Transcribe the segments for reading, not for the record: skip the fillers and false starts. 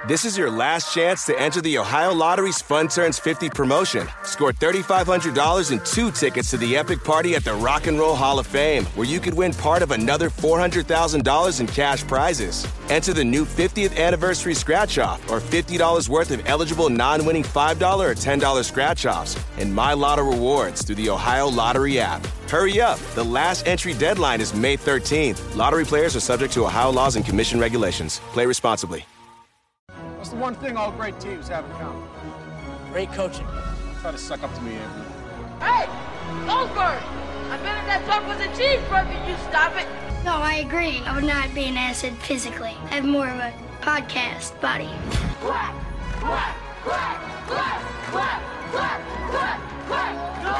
This is your last chance to enter the Ohio Lottery's Fun Turns 50 promotion. Score $3,500 and 2 tickets to the epic party at the Rock and Roll Hall of Fame, where you could win part of another $400,000 in cash prizes. Enter the new 50th anniversary scratch-off or $50 worth of eligible non-winning $5 or $10 scratch-offs and My Lotto rewards through the Ohio Lottery app. Hurry up. The last entry deadline is May 13th. Lottery players are subject to Ohio laws and commission regulations. Play responsibly. What's the one thing all great teams have in common? Great coaching. Try to suck up to me, Andrew. Hey! Goldberg! I bet if that truck was a cheeseburger, you stop it! No, I agree. I would not be an acid physically. I have more of a podcast body. Quack! Quack! Quack! Quack! Quack! Quack! Quack! Quack!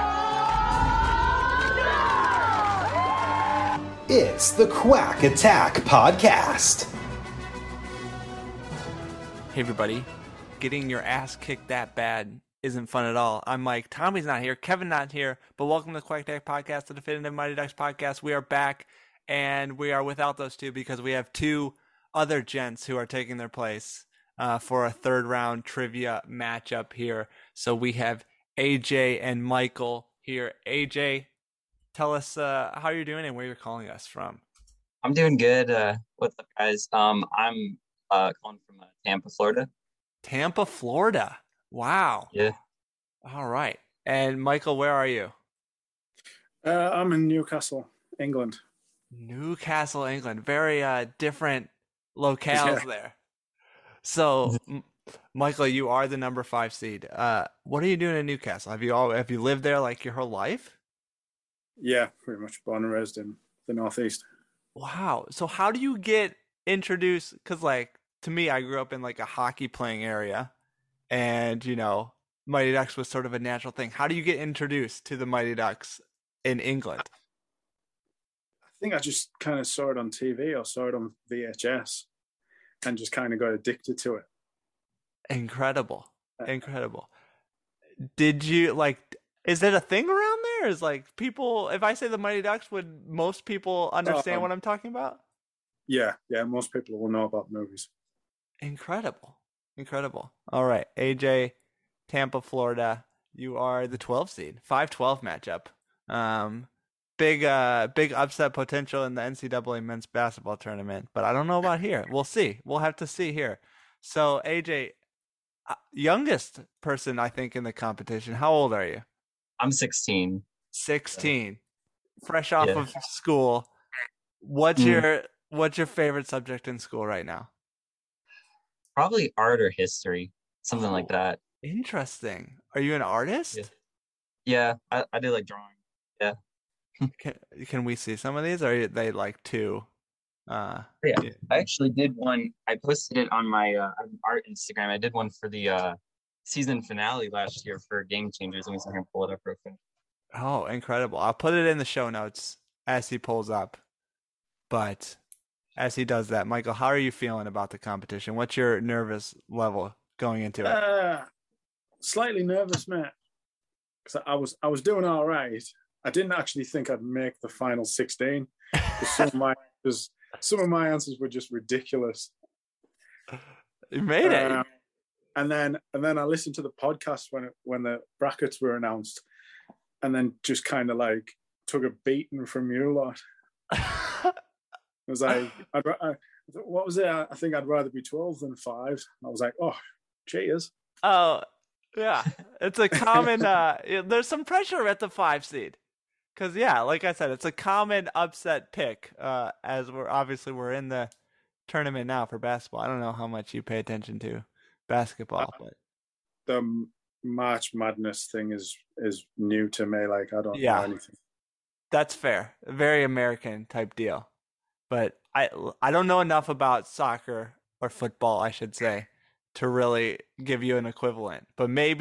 No! It's the Quack Attack Podcast. Hey everybody, getting your ass kicked that bad isn't fun at all. I'm Mike. Tommy's not here. Kevin not here. But welcome to the Quack Attack Podcast, the definitive Mighty Ducks podcast. We are back, and we are without those two because we have two other gents who are taking their place for a third round trivia matchup here. So we have AJ and Michael here. AJ, tell us how you're doing and where you're calling us from. I'm doing good. What's up, guys? I'm calling from Tampa, Florida. Tampa, Florida. Wow. Yeah. All right. And Michael, where are you? I'm in Newcastle, England. Newcastle, England. Very different locales there. So, Michael, you are the number 5 seed. What are you doing in Newcastle? Have you lived there like your whole life? Yeah, pretty much born and raised in the Northeast. Wow. So how do you get introduced? Because to me, I grew up in like a hockey playing area, and Mighty Ducks was sort of a natural thing. How do you get introduced to the Mighty Ducks in England? I think I just kind of saw it on TV or saw it on VHS and just kind of got addicted to it. Incredible. Did you is it a thing around there? Is people, if I say the Mighty Ducks, would most people understand what I'm talking about? Yeah, most people will know about the movies. Incredible. All right, AJ, Tampa, Florida. You are the 12 seed, 5-12 matchup. Big upset potential in the NCAA men's basketball tournament, but I don't know about here. We'll see. We'll have to see here. So, AJ, youngest person I think in the competition. How old are you? I'm 16. 16. Fresh off of school. What's your favorite subject in school right now? Probably art or history, something like that. Interesting. Are you an artist? Yeah, I do like drawing. Yeah. Can we see some of these? Or are they too? I actually did one. I posted it on my art Instagram. I did one for the season finale last year for Game Changers. Let me see if I can pull it up real quick. Oh, incredible. I'll put it in the show notes as he pulls up. But as he does that, Michael, how are you feeling about the competition? What's your nervous level going into it? Slightly nervous, Matt. Because I was doing all right. I didn't actually think I'd make the final 16. Some of my answers were just ridiculous. You made it. And then I listened to the podcast when the brackets were announced, and then just kind of took a beating from you lot. It was what was it? I think I'd rather be 12 than 5. I was like, oh, cheers. Oh, yeah. It's a common, there's some pressure at the 5 seed. Because, like I said, it's a common upset pick, as we're in the tournament now for basketball. I don't know how much you pay attention to basketball. But the March Madness thing is new to me. I don't know anything. That's fair. A very American type deal. But I don't know enough about soccer or football, I should say, to really give you an equivalent. But maybe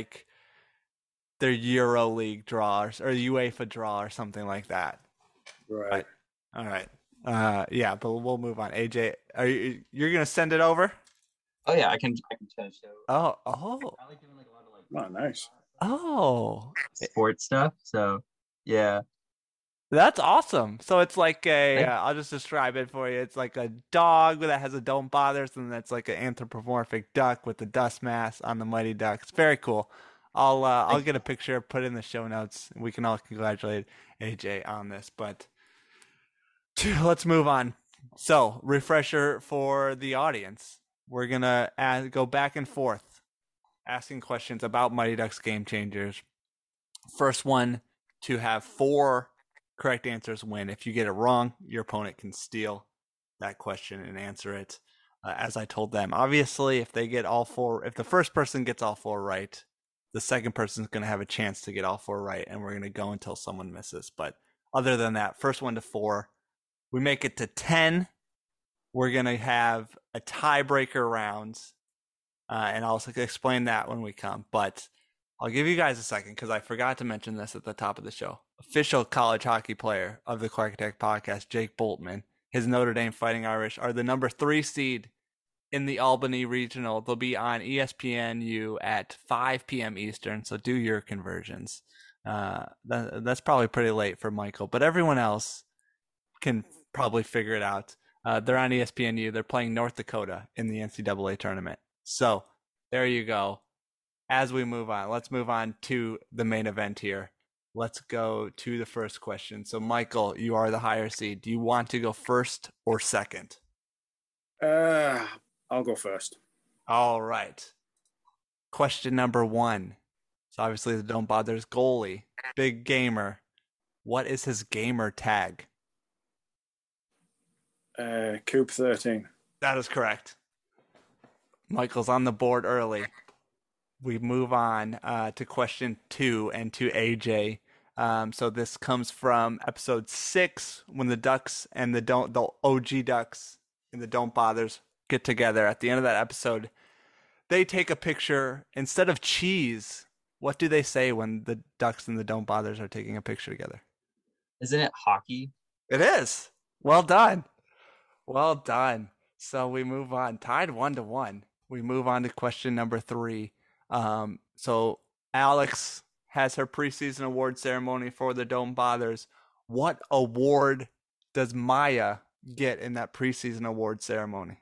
their Euro League draw or UEFA draw or something like that. Right. All right. But we'll move on. AJ, you're gonna send it over? Oh yeah, I can try to show. Oh. I like doing a lot of nice. Oh. Sports stuff. So yeah. That's awesome. So it's like I'll just describe it for you. It's like a dog that has a don't bothers, and that's like an anthropomorphic duck with the dust mask on the Mighty Ducks. Very cool. I'll get a picture, put it in the show notes. We can all congratulate AJ on this. But let's move on. So, refresher for the audience. We're gonna go back and forth, asking questions about Mighty Ducks Game Changers. First one to have 4 correct answers win. If you get it wrong, your opponent can steal that question and answer it as I told them. Obviously, if they get all 4, if the first person gets all 4 right, the second person is going to have a chance to get all 4 right, and we're going to go until someone misses. But other than that, first one to 4, we make it to 10. We're going to have a tiebreaker rounds, and I'll explain that when we come. But I'll give you guys a second because I forgot to mention this at the top of the show. Official college hockey player of the Quack Attack podcast, Jake Boltman, his Notre Dame Fighting Irish are the number 3 seed in the Albany Regional. They'll be on ESPNU at 5 p.m. Eastern, so do your conversions. That's probably pretty late for Michael, but everyone else can probably figure it out. They're on ESPNU. They're playing North Dakota in the NCAA tournament. So there you go. As we move on, let's move on to the main event here. Let's go to the first question. So, Michael, you are the higher seed. Do you want to go first or second? I'll go first. All right. Question number 1. So, obviously, the Don't Bother's goalie, big gamer. What is his gamer tag? Coop 13. That is correct. Michael's on the board early. We move on to question 2 and to AJ. So this comes from episode 6 when the Ducks and the OG Ducks and the Don't Bothers get together. At the end of that episode, they take a picture. Instead of cheese, what do they say when the Ducks and the Don't Bothers are taking a picture together? Isn't it hockey? It is. Well done. Well done. So we move on. Tied 1-1. We move on to question number 3. So Alex has her preseason award ceremony for the Don't Bothers. What award does Maya get in that preseason award ceremony?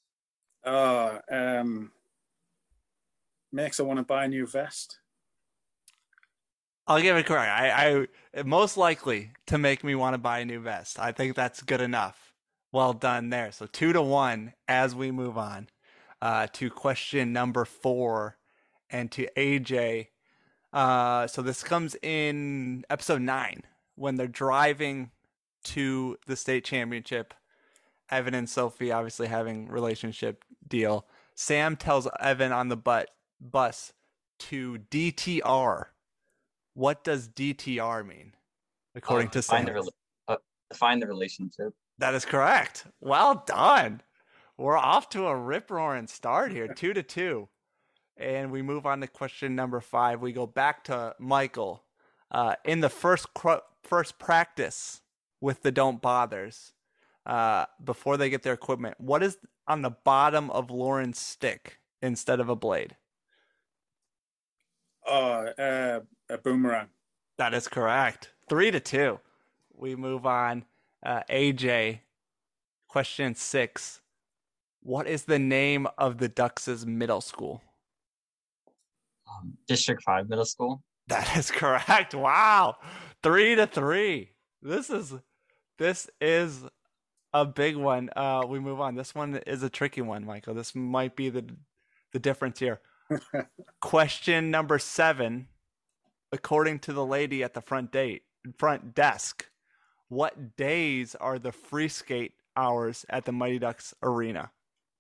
Makes her want to buy a new vest. I'll give it correct. I most likely to make me want to buy a new vest. I think that's good enough. Well done there. So 2-1 as we move on to question number 4 and to AJ. So this comes in episode 9 when they're driving to the state championship. Evan and Sophie obviously having relationship deal. Sam tells Evan on the bus to DTR. What does DTR mean, according to Sam? Define the relationship. That is correct. Well done. We're off to a rip-roaring start here, 2-2. And we move on to question number 5. We go back to Michael. In the first practice with the Don't Bothers, before they get their equipment, what is on the bottom of Lauren's stick instead of a blade? A boomerang. That is correct. 3-2. We move on. AJ, question 6. What is the name of the Ducks' middle school? District 5 Middle School. That is correct. Wow. 3-3. This is a big one. We move on. This one is a tricky one, Michael. This might be the difference here. Question number 7. According to the lady at the front desk, what days are the free skate hours at the Mighty Ducks arena?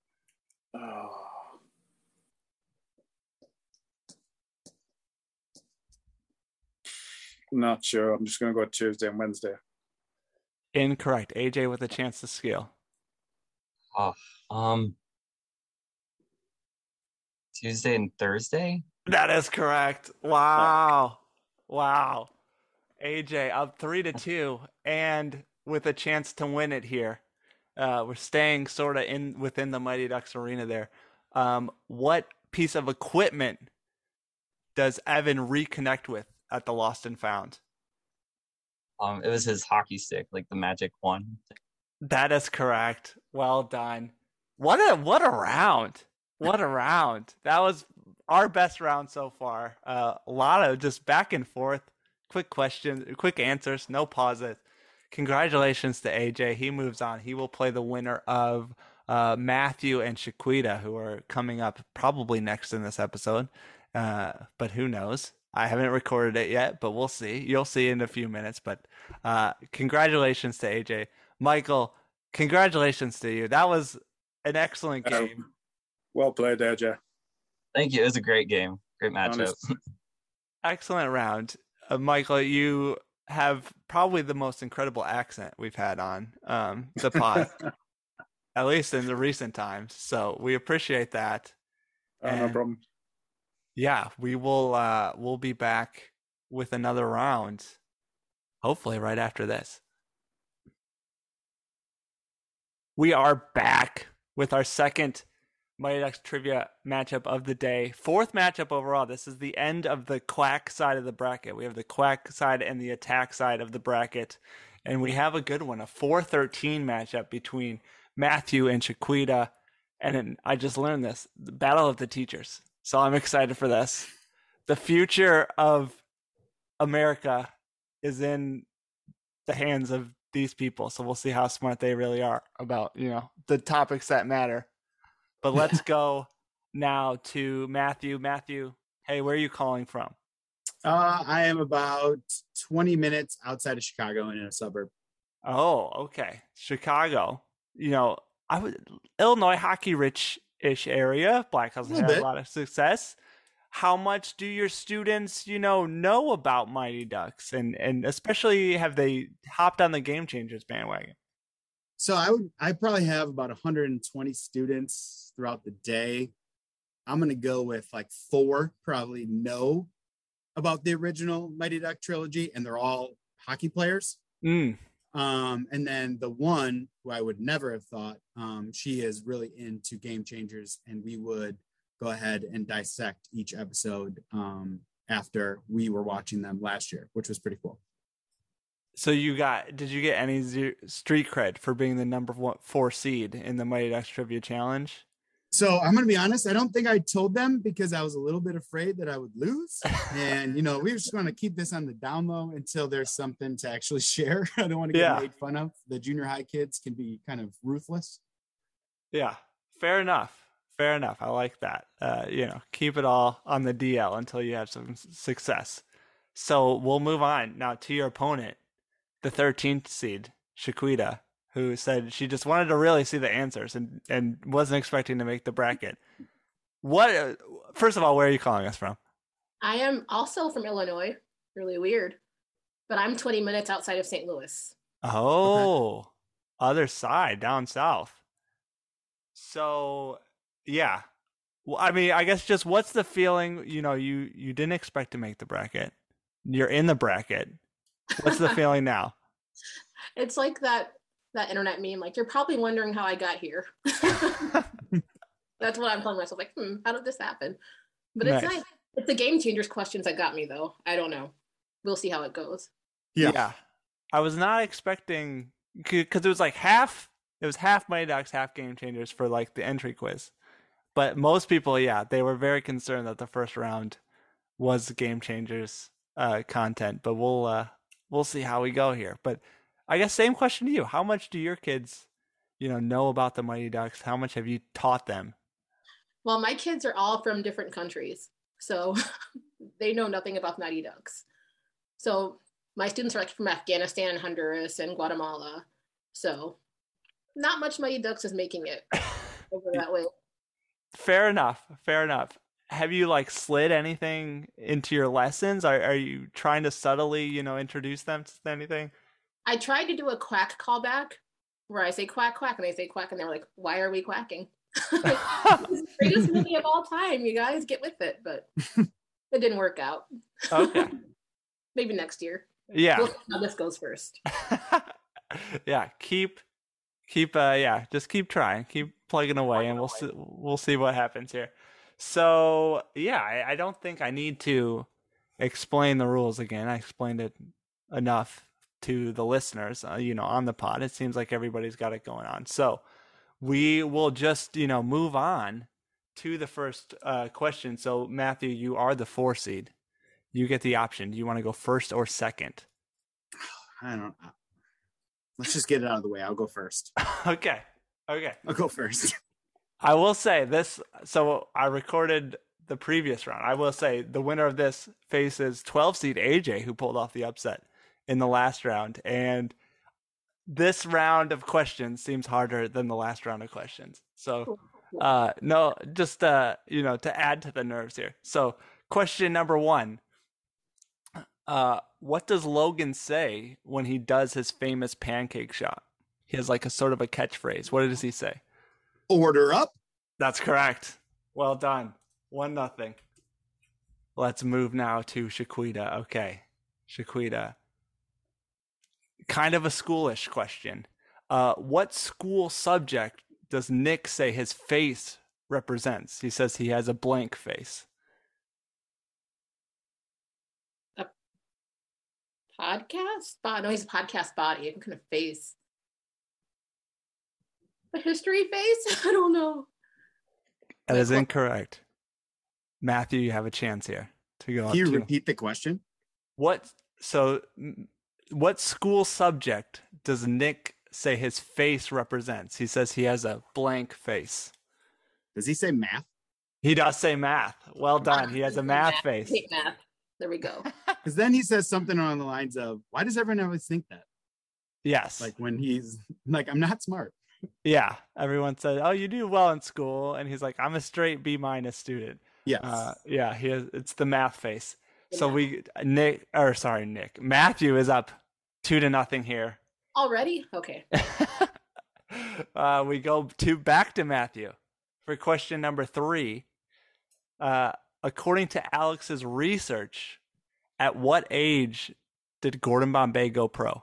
Not sure. I'm just going to go Tuesday and Wednesday. Incorrect. AJ with a chance to steal. Tuesday and Thursday? That is correct. Wow. Wow. AJ up 3-2 and with a chance to win it here. We're staying sort of within the Mighty Ducks arena there. What piece of equipment does Evan reconnect with at the Lost and Found? It was his hockey stick, like the magic one. That is correct. Well done. What a round. What a round. That was our best round so far. A lot of just back and forth, quick questions, quick answers, no pauses. Congratulations to AJ. He moves on. He will play the winner of Matthew and Shaquita, who are coming up probably next in this episode. But who knows? I haven't recorded it yet, but we'll see. You'll see in a few minutes. But congratulations to AJ. Michael, congratulations to you. That was an excellent game. Well played, AJ. Thank you. It was a great game. Great matchup. Excellent round. Michael, you have probably the most incredible accent we've had on the pod, at least in the recent times. So we appreciate that. No problem. Yeah, we will. We'll be back with another round, hopefully right after this. We are back with our second Mighty Ducks trivia matchup of the day. Fourth matchup overall. This is the end of the quack side of the bracket. We have the quack side and the attack side of the bracket. And we have a good one, a 4-13 matchup between Matthew and Shaquita. And I just learned this, the Battle of the Teachers. So I'm excited for this. The future of America is in the hands of these people. So we'll see how smart they really are about, the topics that matter. But let's go now to Matthew. Matthew, hey, where are you calling from? I am about 20 minutes outside of Chicago in a suburb. Oh, okay. Chicago. Illinois, hockey rich-ish area. Black House has had a lot of success. How much do your students, know about Mighty Ducks? And especially have they hopped on the Game Changers bandwagon? So I probably have about 120 students throughout the day. I'm going to go with like 4 probably know about the original Mighty Duck trilogy, and they're all hockey players. And then the one who I would never have thought, she is really into Game Changers, and we would go ahead and dissect each episode after we were watching them last year, which was pretty cool. So did you get any street cred for being the number 4 seed in the Mighty Ducks Trivia Challenge? So I'm going to be honest. I don't think I told them because I was a little bit afraid that I would lose. And, we were just going to keep this on the down low until there's something to actually share. I don't want to get made fun of. The junior high kids can be kind of ruthless. Yeah, fair enough. Fair enough. I like that. Keep it all on the DL until you have some success. So we'll move on now to your opponent, the 13th seed, Shaquita, who said she just wanted to really see the answers and wasn't expecting to make the bracket. First of all, where are you calling us from? I am also from Illinois. Really weird. But I'm 20 minutes outside of St. Louis. Oh, okay. Other side, down south. So, yeah. Well, I mean, I guess just what's the feeling? You didn't expect to make the bracket. You're in the bracket. What's the feeling now? It's like that internet meme, like, you're probably wondering how I got here. That's what I'm telling myself, like, how did this happen? But it's nice. It's the Game Changers questions that got me, though. I don't know. We'll see how it goes. Yeah. I was not expecting, because it was like half Mighty Ducks, half Game Changers for like the entry quiz. But most people, they were very concerned that the first round was Game Changers content. But we'll see how we go here. But I guess same question to you. How much do your kids, know about the Mighty Ducks? How much have you taught them? Well, my kids are all from different countries, so they know nothing about Mighty Ducks. So my students are like from Afghanistan, Honduras, and Guatemala. So not much Mighty Ducks is making it over that way. Fair enough. Have you slid anything into your lessons? Are you trying to subtly, introduce them to anything? I tried to do a quack callback where I say quack, quack, and they say quack, and they're like, why are we quacking? Greatest movie of all time, you guys, get with it. But it didn't work out. Okay. Maybe next year. Yeah. We'll see how this goes first. Yeah. Just keep trying. Keep plugging away, and we'll see what happens here. So, I don't think I need to explain the rules again. I explained it enough to the listeners, on the pod. It seems like everybody's got it going on. So we will just, move on to the first question. So Matthew, you are the 4 seed. You get the option. Do you want to go first or second? I don't know. Let's just get it out of the way. I'll go first. Okay. I'll go first. I will say this. So I recorded the previous round. I will say the winner of this faces 12 seed AJ, who pulled off the upset in the last round. And this round of questions seems harder than the last round of questions. So no, just, to add to the nerves here. So question number 1. What does Logan say when he does his famous pancake shot? He has like a sort of a catchphrase. What does he say? Order up. That's correct. Well done. 1-0. Let's move now to Shaquita. Okay. Shaquita. Kind of a schoolish question. What school subject does Nick say his face represents? He says he has a blank face. Podcast? No, he's a podcast body. I'm kind of face. A history face? I don't know. That is incorrect. Matthew, you have a chance here to go. Can you repeat the question? What school subject does Nick say his face represents? He says he has a blank face. Does he say math? He does say math. Well done. He has a math face. Math. There we go. Because then he says something along the lines of, why does everyone always think that? Yes. Like when he's like, I'm not smart. Yeah. Everyone says, oh, you do well in school. And he's like, I'm a straight B- student. Yes. Yeah. It's the math face. So Matthew is up 2-0 here. Already? Okay. We go back to Matthew for question number 3. According to Alex's research, at what age did Gordon Bombay go pro?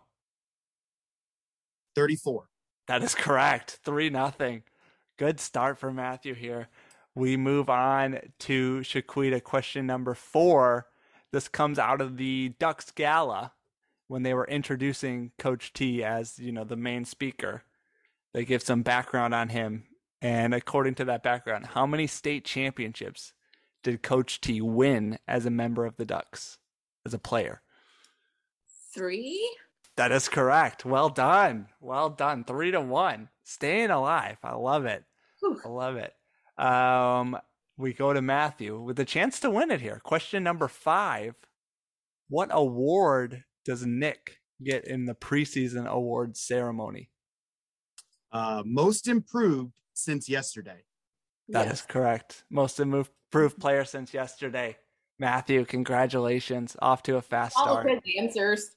34. That is correct. 3-0. Good start for Matthew here. We move on to Shaquita. Question number 4. This comes out of the Ducks Gala when they were introducing Coach T as, the main speaker. They give some background on him. And according to that background, how many state championships did Coach T win as a member of the Ducks, as a player? 3? That is correct. Well done. 3-1. Staying alive. I love it. Whew. I love it. We go to Matthew with a chance to win it here. Question number 5. What award does Nick get in the preseason awards ceremony? Most improved since yesterday. That is correct. Most improved player since yesterday. Matthew, congratulations. Off to a fast start. All of his answers.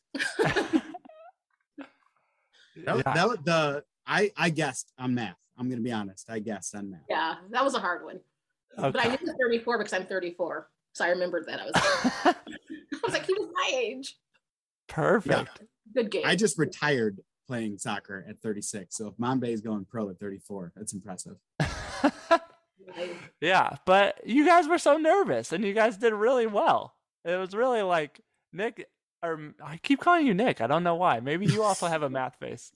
I guessed on math. I'm going to be honest. I guessed on math. Yeah, that was a hard one. Okay. But I knew it was 34 because I'm 34. So I remembered that. I was like, he was my age. Perfect. Yeah. Good game. I just retired playing soccer at 36. So if Bombay is going pro at 34, that's impressive. Yeah, but you guys were so nervous and you guys did really well. It was really like Nick, or I keep calling you Nick. I don't know why. Maybe you also have a math face.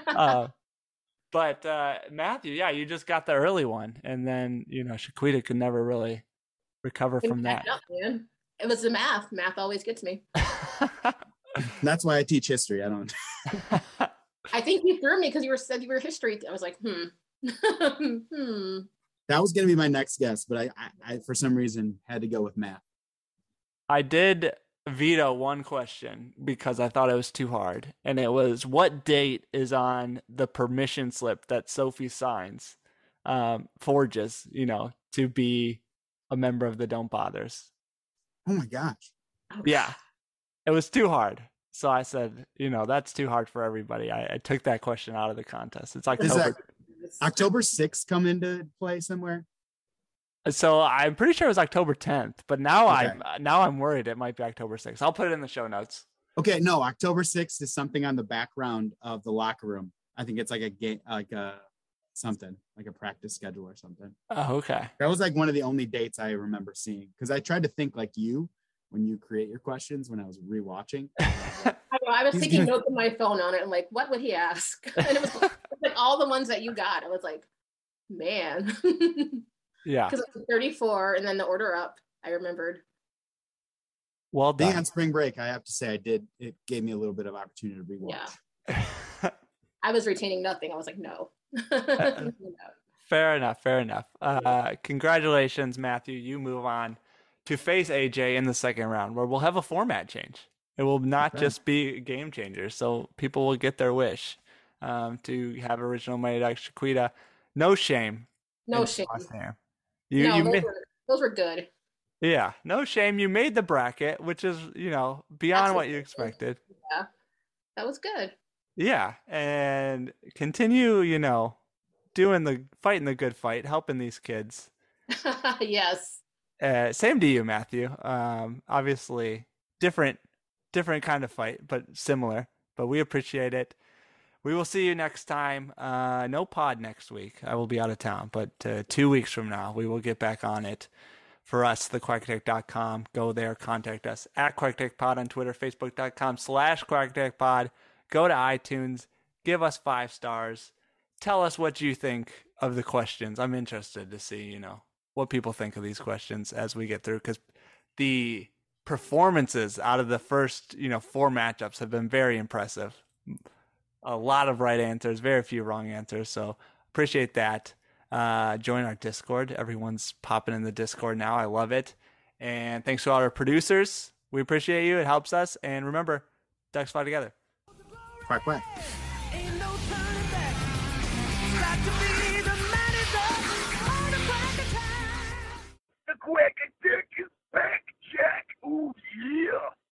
But Matthew, yeah, you just got the early one. And then, Shaquita could never really recover from that. Up, man. It was the math. Math always gets me. That's why I teach history. I don't. I think you threw me because you said you were history. I was like, That was going to be my next guess, but I for some reason had to go with math. I did veto one question because I thought it was too hard. And it was, what date is on the permission slip that Sophie signs, forges, to be a member of the Don't Bothers? Oh my gosh. Yeah, it was too hard. So I said, that's too hard for everybody. I took that question out of the contest. It's October 6th come into play somewhere? So I'm pretty sure it was October 10th, but now I'm worried it might be October 6th. I'll put it in the show notes. Okay, no, October 6th is something on the background of the locker room. I think it's like a game, like a practice schedule or something. Oh, okay. That was like one of the only dates I remember seeing because I tried to think like you when you create your questions when I was rewatching. I I was He's taking gonna- notes on my phone on it. I'm like, what would he ask? And it was like all the ones that you got. I was like, man. Yeah. Because it was 34 and then the order up, I remembered. Well Being done. on spring break, I have to say it gave me a little bit of opportunity to rewatch. Yeah. I was retaining nothing. I was like, no. Fair enough. Congratulations, Matthew. You move on to face AJ in the second round, where we'll have a format change. It will not just be game changers, so people will get their wish to have original Mighty Ducks Chiquita. No shame. No shame. Those were good. Yeah, no shame. You made the bracket, which is, beyond what you expected. Yeah, that was good. Yeah, and continue, fighting the good fight, helping these kids. Yes. Same to you, Matthew. Obviously, different kind of fight, but similar. But we appreciate it. We will see you next time. No pod next week. I will be out of town, but 2 weeks from now, we will get back on it. For us, thequacktech.com. Go there, contact us at QuackTechPod on Twitter, Facebook.com/QuackTechPod. Go to iTunes, give us 5 stars. Tell us what you think of the questions. I'm interested to see, what people think of these questions as we get through, because the performances out of the first, 4 matchups have been very impressive. A lot of right answers, very few wrong answers. So appreciate that. Join our Discord. Everyone's popping in the Discord now. I love it. And thanks to all our producers. We appreciate you. It helps us. And remember, Ducks fly together. Quack, quack. Ain't no turning back. Got to be the Mighty Ducks. The Quack Attack.